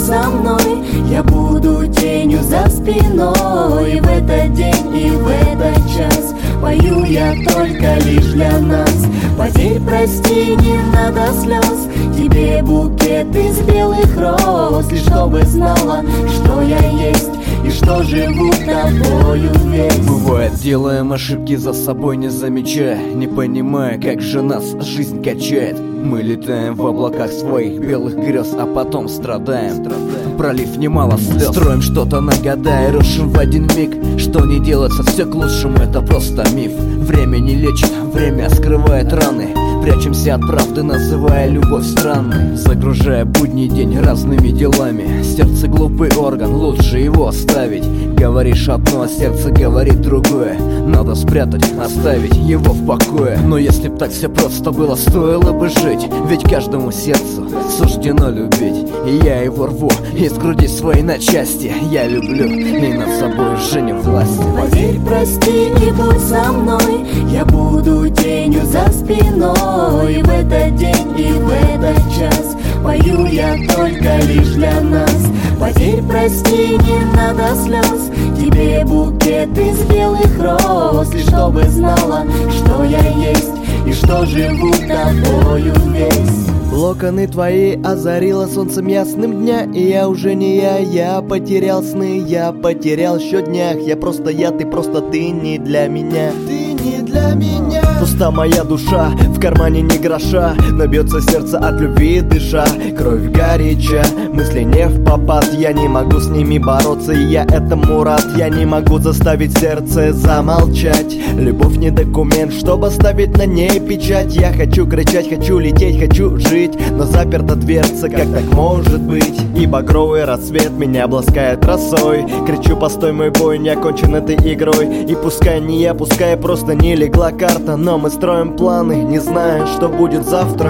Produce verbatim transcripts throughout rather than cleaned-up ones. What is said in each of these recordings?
со мной, я буду тенью за спиной. И в этот день, и в этот час пою я только лишь для нас. Поверь, прости, не надо слез, тебе букет из белых роз. Лишь чтобы знала, что я есть и что живу тобою весь. Бывает, делаем ошибки, за собой не замечая, не понимая, как же нас жизнь качает. Мы летаем в облаках своих белых грез, а потом страдаем, пролив немало слез. Строим что-то на года и рушим в один миг. Что не делается, все к лучшему, это просто миф. Время не лечит, время скрывает раны. Прячемся от правды, называя любовь странной, загружая будний день разными делами. Сердце глупый орган, лучше его оставить. Говоришь одно, а сердце говорит другое. Надо спрятать, оставить его в покое. Но если б так все просто было, стоило бы жить. Ведь каждому сердцу суждено любить. И я его рву из груди своей на части. Я люблю, и над собой уже не власти. Поверь, прости и будь со мной, я буду тенью за спиной. И в этот день, и в этот час пою я только лишь для нас. Поверь, прости, не надо слез, тебе букет из белых роз. Лишь чтобы знала, что я есть и что живу тобою весь. Локоны твои озарило солнцем ясным дня, и я уже не я, я потерял сны, я потерял счет днях. Я просто я, ты просто ты не для меня. Ты не для меня. Пуста моя душа, в кармане ни гроша, но бьется сердце от любви дыша. Кровь горяча, мысли не впопад, я не могу с ними бороться, и я этому рад. Я не могу заставить сердце замолчать. Любовь не документ, чтобы оставить на ней печать. Я хочу кричать, хочу лететь, хочу жить, но заперта дверца, как так может быть? И багровый рассвет меня обласкает росой. Кричу, постой, мой бой не окончен этой игрой. И пускай не я, пускай просто не легла карта, но мы строим планы, не зная, что будет завтра.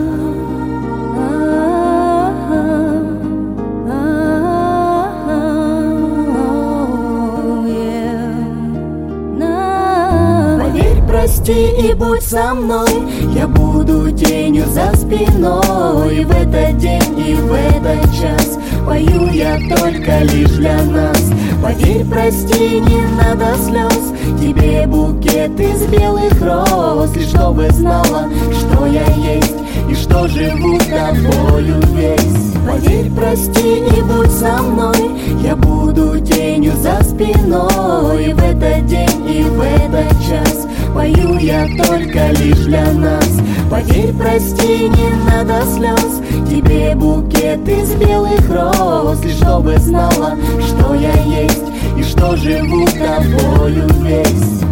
Поверь, прости и будь со мной, я буду тенью за спиной. И в этот день, и в этот час пою я только лишь для нас. Поверь, прости, не надо слез, тебе букет из белых роз. Лишь чтобы знала, что я есть и что живу тобою весь. Поверь, прости и будь со мной, я буду тенью за спиной. И в этот день, и в этот час пою я только лишь для нас. Поверь, прости, не надо слез, тебе букет из белых роз. Лишь чтобы знала, что я есть и что живу тобою весь.